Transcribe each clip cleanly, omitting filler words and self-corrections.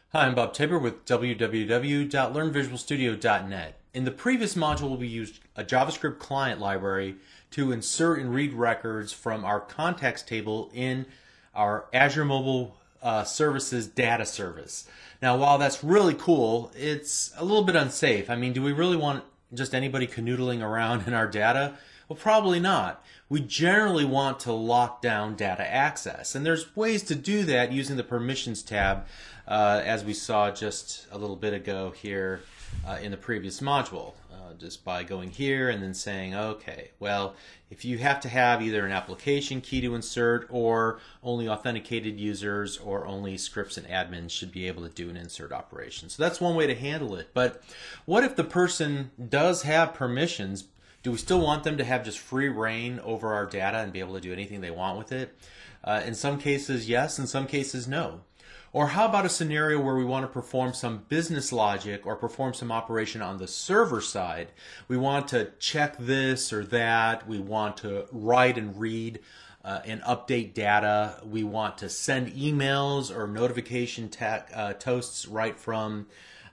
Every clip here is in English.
Hi, I'm Bob Tabor with www.learnvisualstudio.net. In the previous module, we used a JavaScript client library to insert and read records from our context table in our Azure Mobile Services data service. Now, while that's really cool, it's a little bit unsafe. I mean, do we really want just anybody canoodling around in our data? Well, probably not. We generally want to lock down data access, and there's ways to do that using the permissions tab, as we saw just a little bit ago here in the previous module. Just by going here and then saying, okay, well, if you have to have either an application key to insert, or only authenticated users or only scripts and admins should be able to do an insert operation. So that's one way to handle it. But what if the person does have permissions? Do we still want them to have just free reign over our data and be able to do anything they want with it? In some cases, yes. In some cases, no. Or how about a scenario where we want to perform some business logic or perform some operation on the server side? We want to check this or that. We want to write and read and update data. We want to send emails or notification toasts right from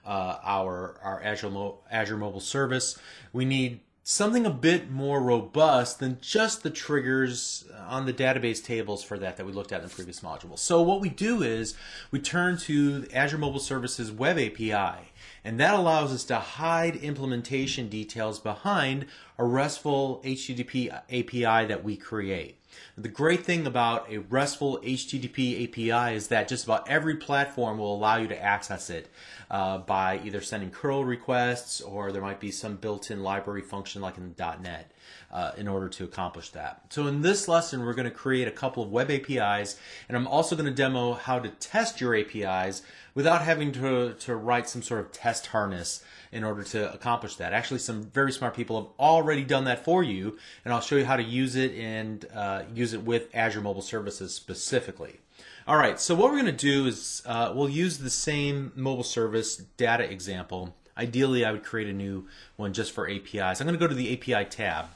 our Azure Mobile Service. We need something a bit more robust than just the triggers on the database tables for that we looked at in the previous module. So what we do is we turn to the Azure Mobile Services Web API, and that allows us to hide implementation details behind a RESTful HTTP API that we create. The great thing about a RESTful HTTP API is that just about every platform will allow you to access it by either sending curl requests, or there might be some built-in library function like in .NET in order to accomplish that. So in this lesson, we're going to create a couple of web APIs, and I'm also going to demo how to test your APIs without having to write some sort of test harness in order to accomplish that. Actually, some very smart people have already done that for you, and I'll show you how to use it and use it with Azure Mobile Services specifically. All right, so what we're going to do is we'll use the same mobile service data example. Ideally, I would create a new one just for APIs. I'm going to go to the API tab.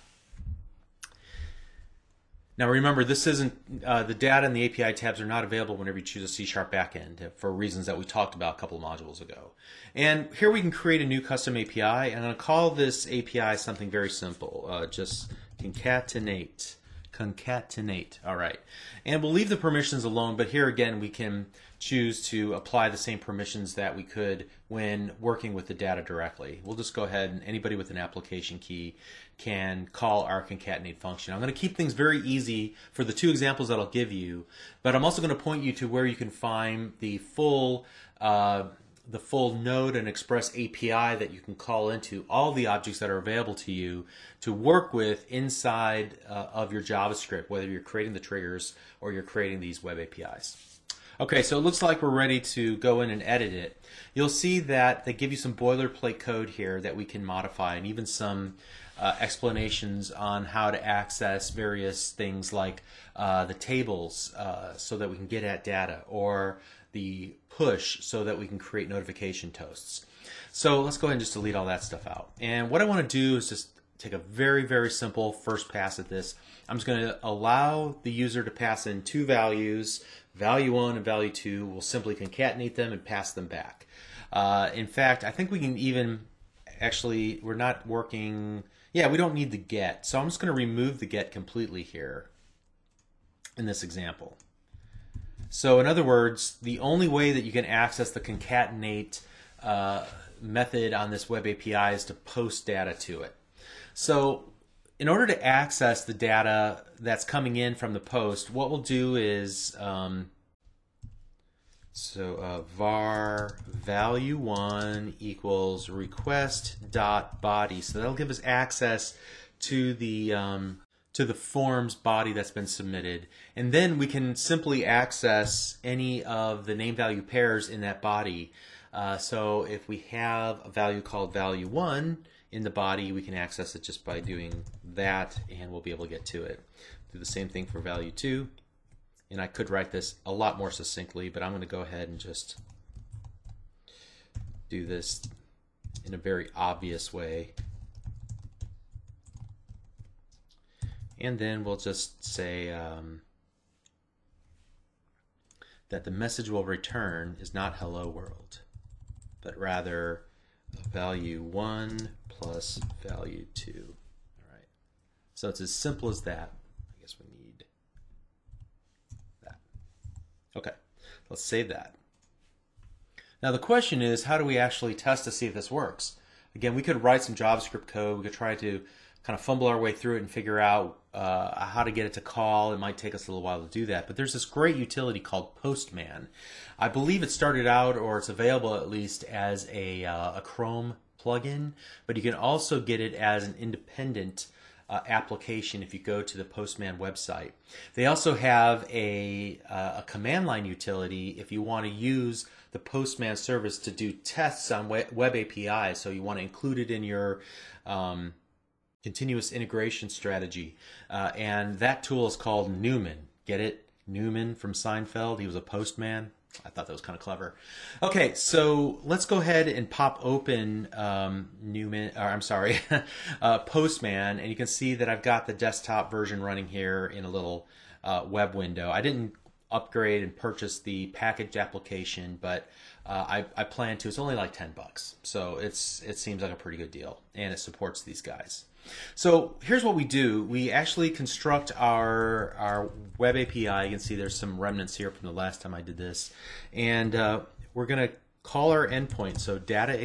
Now remember, this isn't the data and the API tabs are not available whenever you choose a C# backend for reasons that we talked about a couple of modules ago. And here we can create a new custom API, and I'm going to call this API something very simple, just concatenate. Concatenate. All right. And we'll leave the permissions alone, but here again we can choose to apply the same permissions that we could when working with the data directly. We'll just go ahead, and anybody with an application key can call our concatenate function. I'm going to keep things very easy for the two examples that I'll give you, but I'm also going to point you to where you can find the full Node and Express API that you can call into all the objects that are available to you to work with inside of your JavaScript, whether you're creating the triggers or you're creating these web APIs. Okay, so it looks like we're ready to go in and edit it. You'll see that they give you some boilerplate code here that we can modify, and even some explanations on how to access various things like the tables so that we can get at data, or the push so that we can create notification toasts. So let's go ahead and just delete all that stuff out. And what I want to do is just take a very, very simple first pass at this. I'm just going to allow the user to pass in two values, value 1 and value 2. We'll simply concatenate them and pass them back. In fact, I think we can even, actually, we're not working, yeah, we don't need the get. So I'm just going to remove the get completely here in this example. So in other words, the only way that you can access the concatenate method on this web API is to post data to it. So in order to access the data that's coming in from the post, what we'll do is var value1 equals request.body. So that'll give us access to the forms body that's been submitted, and then we can simply access any of the name value pairs in that body. So if we have a value called value1 in the body, we can access it just by doing that, and we'll be able to get to it. Do the same thing for value 2, and I could write this a lot more succinctly, but I'm going to go ahead and just do this in a very obvious way. And then we'll just say that the message will return is not hello world, but rather value 1 plus value 2. All right. So it's as simple as that. I guess we need that. Okay. Let's save that. Now the question is, how do we actually test to see if this works? Again, we could write some JavaScript code. We could try to kind of fumble our way through it and figure out how to get it to call. It might take us a little while to do that. But there's this great utility called Postman. I believe it started out, or it's available at least, as a Chrome plugin. But you can also get it as an independent application if you go to the Postman website. They also have a command line utility if you want to use the Postman service to do tests on web APIs. So you want to include it in your continuous integration strategy. And that tool is called Newman. Get it? Newman from Seinfeld. He was a postman. I thought that was kind of clever. Okay, so let's go ahead and pop open Postman, and you can see that I've got the desktop version running here in a little web window. I didn't upgrade and purchase the packaged application, but I plan to. It's only like $10, so it seems like a pretty good deal, and it supports these guys. So here's what we do. We actually construct our web API. You can see there's some remnants here from the last time I did this. And we're going to call our endpoint. So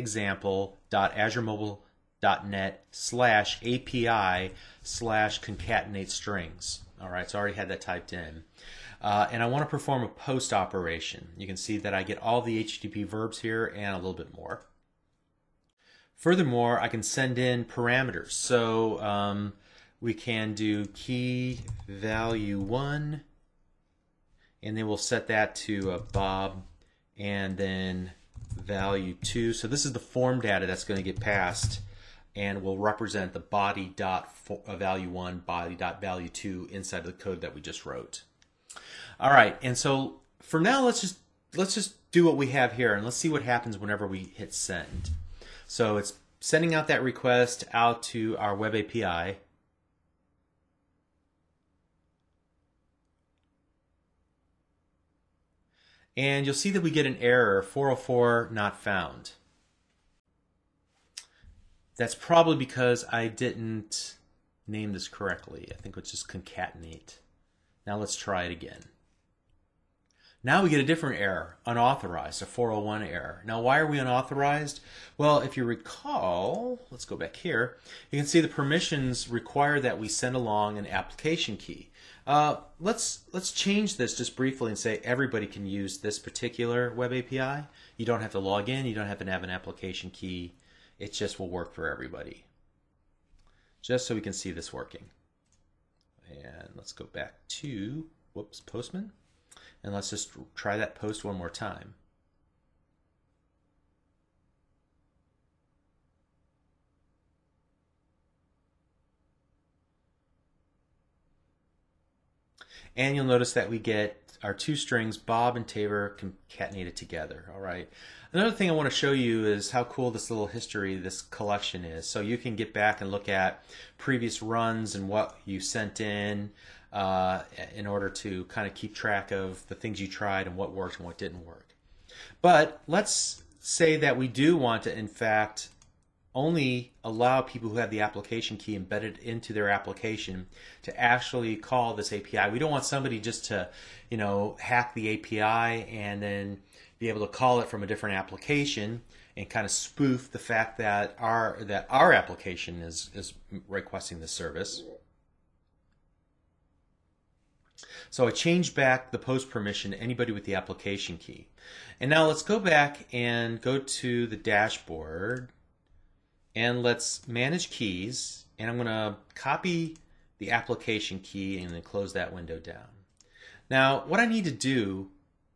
dataexample.azuremobile.net/API/concatenate strings. All right, so I already had that typed in. And I want to perform a post operation. You can see that I get all the HTTP verbs here and a little bit more. Furthermore, I can send in parameters. So we can do key value 1, and then we'll set that to Bob, and then value 2. So this is the form data that's going to get passed, and will represent the body.value1, body.value2 inside of the code that we just wrote. All right, and so for now, let's just do what we have here, and let's see what happens whenever we hit send. So it's sending out that request out to our web API. And you'll see that we get an error, 404 not found. That's probably because I didn't name this correctly. I think it's just concatenate. Now let's try it again. Now we get a different error, unauthorized, a 401 error. Now why are we unauthorized? Well, if you recall, let's go back here, you can see the permissions require that we send along an application key. Let's change this just briefly and say everybody can use this particular web API. You don't have to log in, you don't have to have an application key. It just will work for everybody. Just so we can see this working. And let's go back to, Postman. And let's just try that post one more time. And you'll notice that we get our two strings, Bob and Tabor, concatenated together. All right. Another thing I want to show you is how cool this little history, this collection is. So you can get back and look at previous runs and what you sent in order to kind of keep track of the things you tried and what worked and what didn't work. But let's say that we do want to, in fact, only allow people who have the application key embedded into their application to actually call this API. We don't want somebody just to, hack the API and then be able to call it from a different application and kind of spoof the fact that our application is requesting this service. So I changed back the post permission to anybody with the application key. And now let's go back and go to the dashboard and let's manage keys, and I'm going to copy the application key and then close that window down. Now what I need to do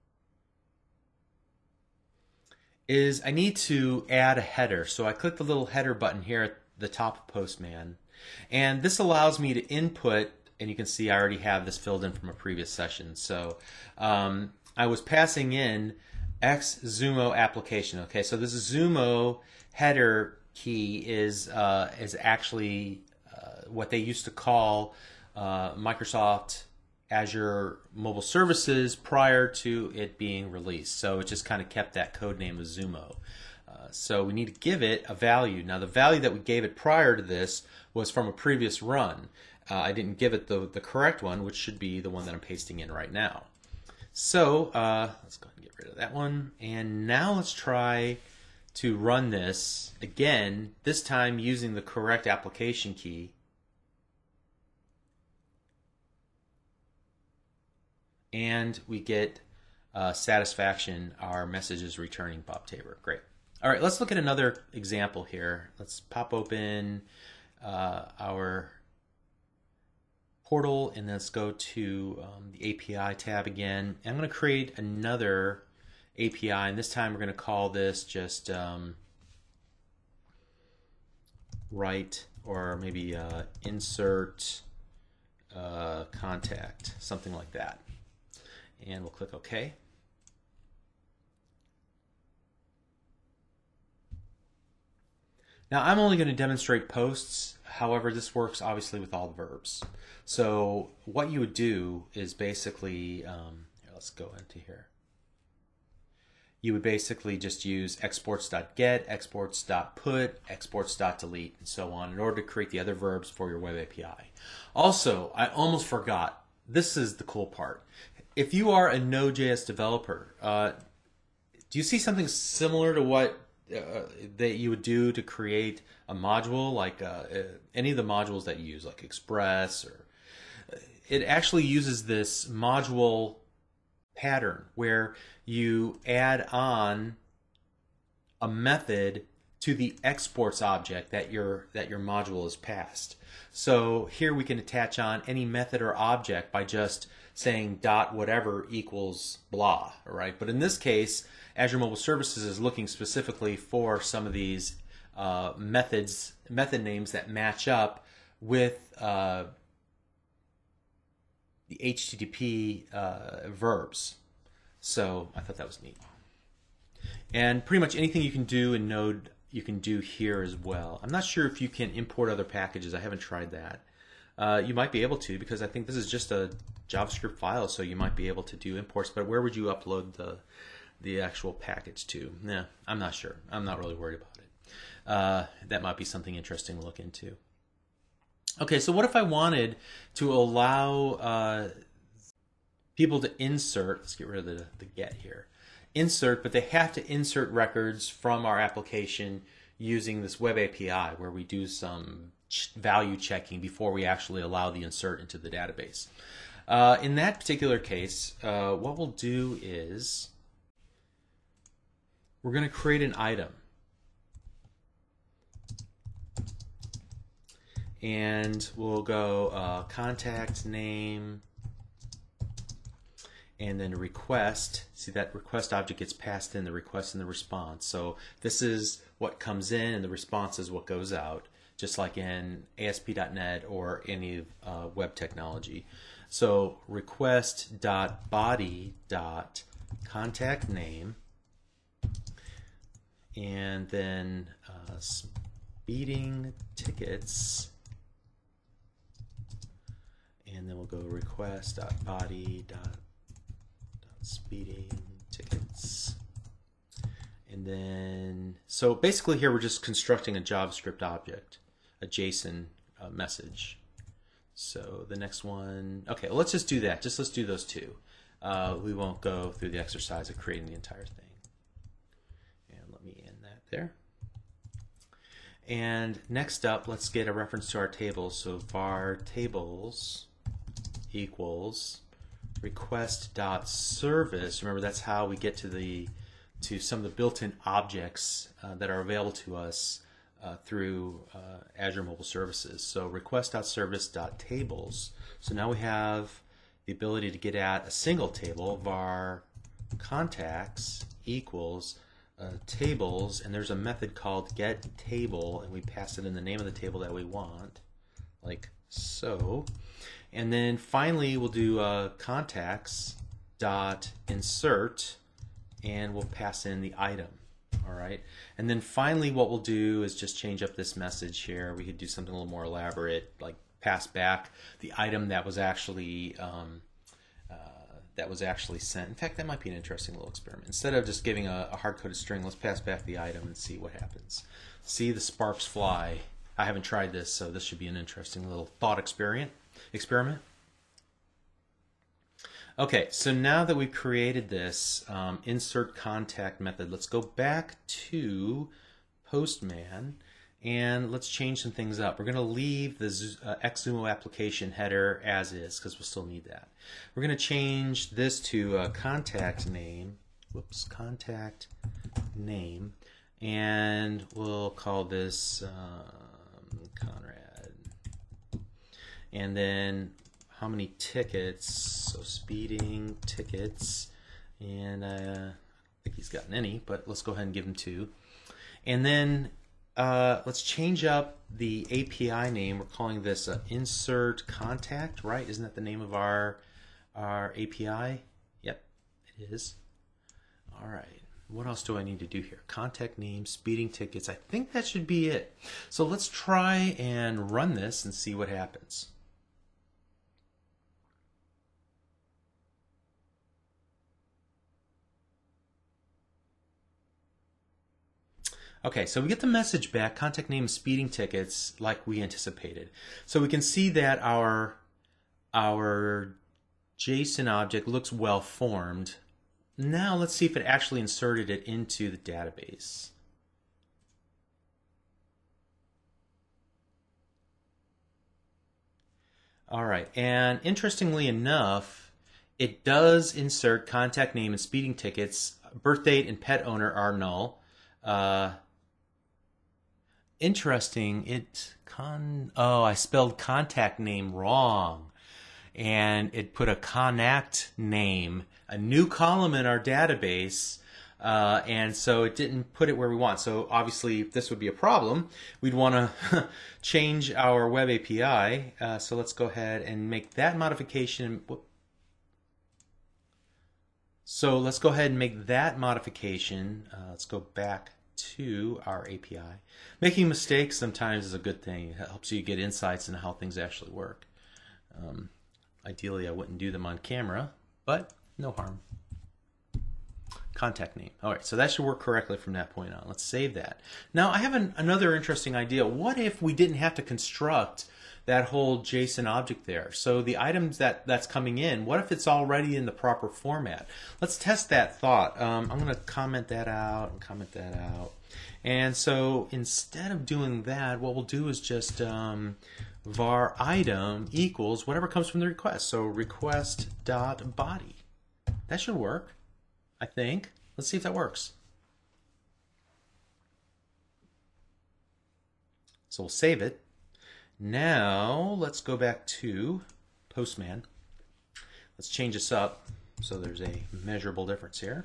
is I need to add a header. So I click the little header button here at the top of Postman, and this allows me to input, and you can see I already have this filled in from a previous session. So I was passing in XZumo application. Okay, so this Zumo header key is actually what they used to call Microsoft Azure Mobile Services prior to it being released. So it just kind of kept that code name of Zumo. So we need to give it a value. Now the value that we gave it prior to this was from a previous run. I didn't give it the correct one, which should be the one that I'm pasting in right now. So let's go ahead and get rid of that one. And now let's try to run this again, this time using the correct application key. And we get satisfaction, our message is returning Bob Tabor. Great. All right, let's look at another example here. Let's pop open our portal and let's go to the API tab again. I'm going to create another API, and this time we're going to call this just write, or maybe insert contact, something like that. And we'll click OK. Now I'm only going to demonstrate posts, however this works obviously with all the verbs. So what you would do is basically, let's go into here. You would basically just use exports.get, exports.put, exports.delete, and so on in order to create the other verbs for your web API. Also, I almost forgot, this is the cool part. If you are a Node.js developer, do you see something similar to what that you would do to create a module, like any of the modules that you use, like Express, or it actually uses this module pattern where you add on a method to the exports object that your module is passed. So here we can attach on any method or object by just saying dot whatever equals blah, right? But in this case, Azure Mobile Services is looking specifically for some of these method names that match up with the HTTP verbs. So I thought that was neat. And pretty much anything you can do in Node, you can do here as well. I'm not sure if you can import other packages. I haven't tried that. You might be able to, because I think this is just a JavaScript file, so you might be able to do imports. But where would you upload the actual package to? Nah, I'm not sure. I'm not really worried about it. That might be something interesting to look into. Okay, so what if I wanted to allow people to insert, let's get rid of the get here, insert, but they have to insert records from our application using this web API where we do some value checking before we actually allow the insert into the database. In that particular case, what we'll do is we're going to create an item. And we'll go contact name, and then request. See, that request object gets passed in the request and the response. So this is what comes in, and the response is what goes out, just like in ASP.NET or any web technology. So request.body.contact name, and then speeding tickets. And then we'll go request.body.speeding tickets. And then, so basically here we're just constructing a JavaScript object, a JSON message. So the next one, okay, well, let's just do that. Let's do those two. We won't go through the exercise of creating the entire thing. And let me end that there. And next up, let's get a reference to our tables. So var tables equals request.service. Remember, that's how we get to some of the built-in objects that are available to us through Azure Mobile Services. So request.service.tables. So now we have the ability to get at a single table. Var contacts equals tables, and there's a method called getTable, and we pass it in the name of the table that we want, like so. And then finally we'll do contacts.insert, and we'll pass in the item. All right, and then finally what we'll do is just change up this message here. We could do something a little more elaborate, like pass back the item that was actually that was actually sent. In fact, that might be an interesting little experiment. Instead of just giving a hard-coded string, let's pass back the item and see what happens. See the sparks fly. I haven't tried this, so this should be an interesting little thought experiment. Okay, so now that we've created this insert contact method, let's go back to Postman and let's change some things up. We're going to leave the XSumo application header as is because we'll still need that. We're going to change this to contact name. Whoops, contact name, and we'll call this Conrad. And then how many tickets? So speeding tickets, and I don't think he's gotten any, but let's go ahead and give him 2. And then let's change up the API name. We're calling this insert contact, right? Isn't that the name of our API? Yep, it is. All right. What else do I need to do here? Contact name, speeding tickets. I think that should be it. So let's try and run this and see what happens. Okay, so we get the message back, contact name, speeding tickets, like we anticipated. So we can see that our JSON object looks well formed. Now let's see if it actually inserted it into the database. All right, and interestingly enough, it does insert contact name and speeding tickets. Birth date and pet owner are null. Interesting. Oh, I spelled contact name wrong, and it put a connect name, a new column in our database, and so it didn't put it where we want. So obviously, if this would be a problem, we'd want to change our web API. So let's go ahead and make that modification. So let's go ahead and make that modification. Let's go back to our API. Making mistakes sometimes is a good thing. It helps you get insights into how things actually work. Ideally, I wouldn't do them on camera, but no harm. Contact name. All right, so that should work correctly from that point on. Let's save that. Now, I have another interesting idea. What if we didn't have to construct that whole JSON object there? So the items that's coming in, what if it's already in the proper format? Let's test that thought. I'm going to comment that out and comment that out. And so instead of doing that, what we'll do is just var item equals whatever comes from the request. So request.body. That should work, I think. Let's see if that works. So we'll save it. Now let's go back to Postman. Let's change this up so there's a measurable difference here.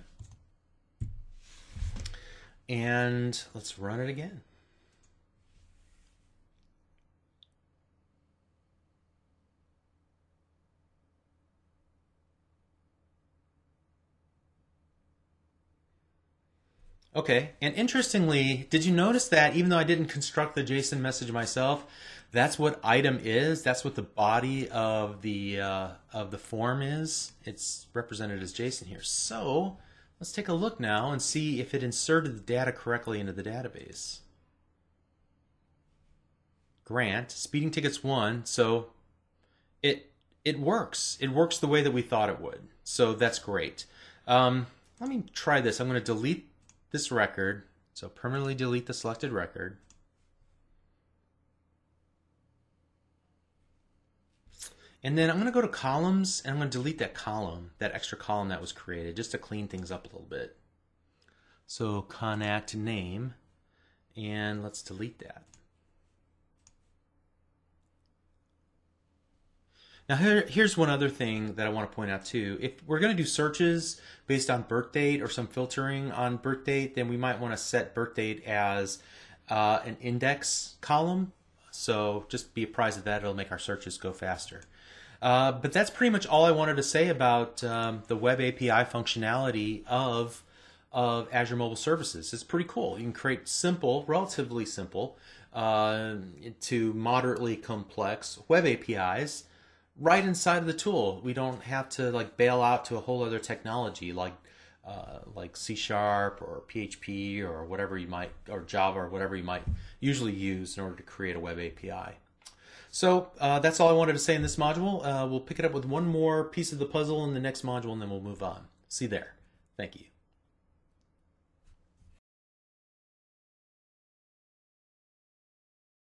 And let's run it again. Okay, and interestingly, did you notice that even though I didn't construct the JSON message myself, that's what item is. That's what the body of the form is. It's represented as JSON here. So let's take a look now and see if it inserted the data correctly into the database. Grant speeding tickets 1. So it works. It works the way that we thought it would. So that's great. Let me try this. I'm going to delete this record. So permanently delete the selected record. And then I'm going to go to columns, and I'm going to delete that column, that extra column that was created, just to clean things up a little bit. So connect name, and let's delete that. Now here's one other thing that I want to point out too. If we're going to do searches based on birth date or some filtering on birth date, then we might want to set birth date as an index column. So just be apprised of that. It'll make our searches go faster. But that's pretty much all I wanted to say about the Web API functionality of Azure Mobile Services. It's pretty cool. You can create simple, relatively simple, to moderately complex web APIs right inside of the tool. We don't have to like bail out to a whole other technology like C# or PHP or whatever you might, or Java or whatever you might usually use in order to create a web API. So that's all I wanted to say in this module. We'll pick it up with one more piece of the puzzle in the next module, and then we'll move on. See you there. Thank you.